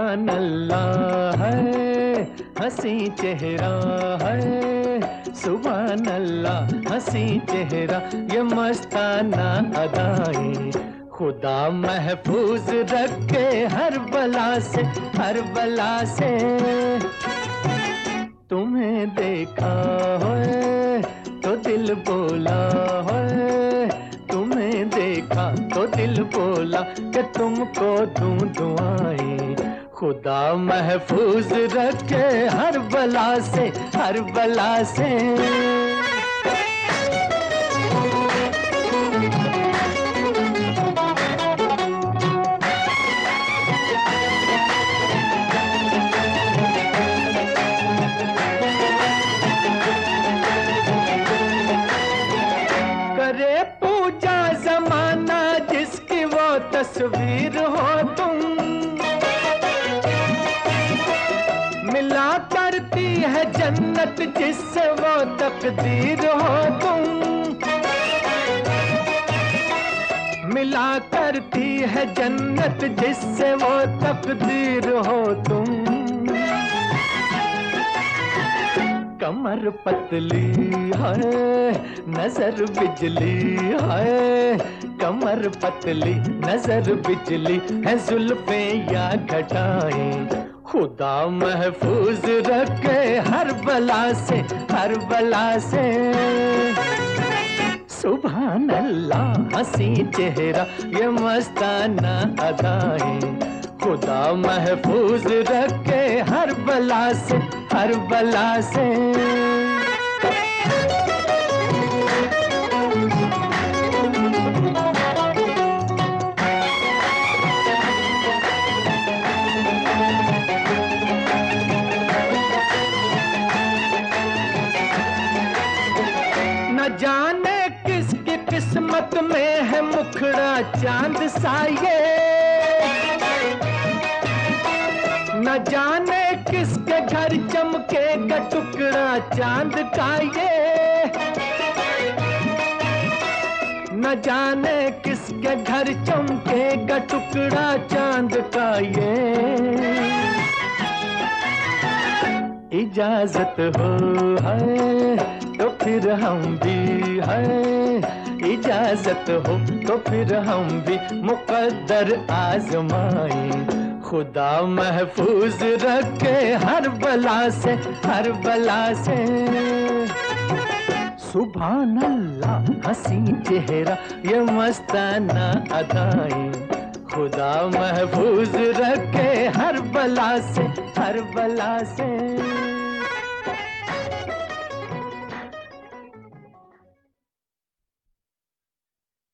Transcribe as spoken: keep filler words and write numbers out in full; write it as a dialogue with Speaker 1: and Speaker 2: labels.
Speaker 1: सुभान अल्लाह है, हंसी चेहरा है, सुभान अल्लाह हंसी चेहरा, ये मस्ताना अदाएं खुदा महफूज रखे हर बला से, हर बला से। तुम्हें देखा है तो दिल बोला है, तुम्हें देखा तो दिल बोला कि तुमको दूं दुआएं, खुदा महफूज रखे हर बला से, हर बला से। करे पूजा जमाना जिसकी वो तस्वीर हो तुम, मिला करती है जन्नत जिससे वो तकदीर हो तुम, मिला करती है जन्नत जिससे वो तकदीर हो तुम। कमर पतली है, नजर बिजली है, कमर पतली नजर बिजली है, जुल्फे या घटाएं खुदा महफूज रखे हर बला से, हर बला से। सुभान अल्लाह हंसी चेहरा, ये मस्ताना अदाएं खुदा महफूज रखे हर बला से, हर बला से। न जाने किसकी किस्मत में है मुखड़ा चांद सा ये, न जाने किसके घर चमकेगा टुकड़ा चांद का ये, न जाने किसके घर चमकेगा टुकड़ा चांद का ये। इजाजत हो है तो फिर हम भी है, इजाजत हो तो फिर हम भी मुकद्दर आजमाएं खुदा महफूज रखे हर बला से, हर बला से। सुभान अल्लाह हंसी चेहरा, ये मस्ताना अदाएं खुदा महफूज रखे हर बला से, हर बला से।